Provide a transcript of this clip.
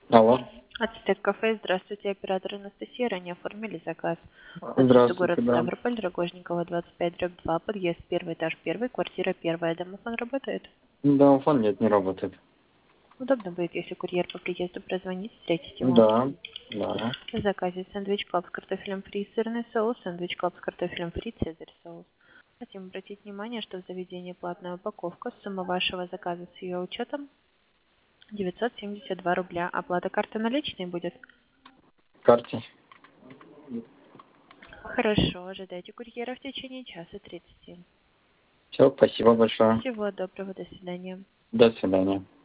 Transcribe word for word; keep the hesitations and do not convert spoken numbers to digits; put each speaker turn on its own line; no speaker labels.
Алло.
Ацтек кафе. Здравствуйте, оператор Анастасия. Ранее оформили заказ. Адрес
Здравствуйте,
город
да.
Ставрополь, Рогожникова, двадцать пять, дробь два, подъезд первый этаж, первый, квартира первая. Домофон работает?
Домофон нет, не работает.
Удобно будет, если курьер по приезду прозвонит, встретить его.
Да, да.
В заказе сэндвич клаб с картофелем фри, сырный соус, сэндвич клаб с картофелем фри, цезарь соус. Хотим обратить внимание, что в заведении платная упаковка. Сумма вашего заказа с ее учетом девятьсот семьдесят два рубля. Оплата карты наличной будет?
Карте.
Хорошо, ожидайте курьера в течение часа тридцати.
Все, спасибо большое.
Всего доброго, до свидания.
До свидания.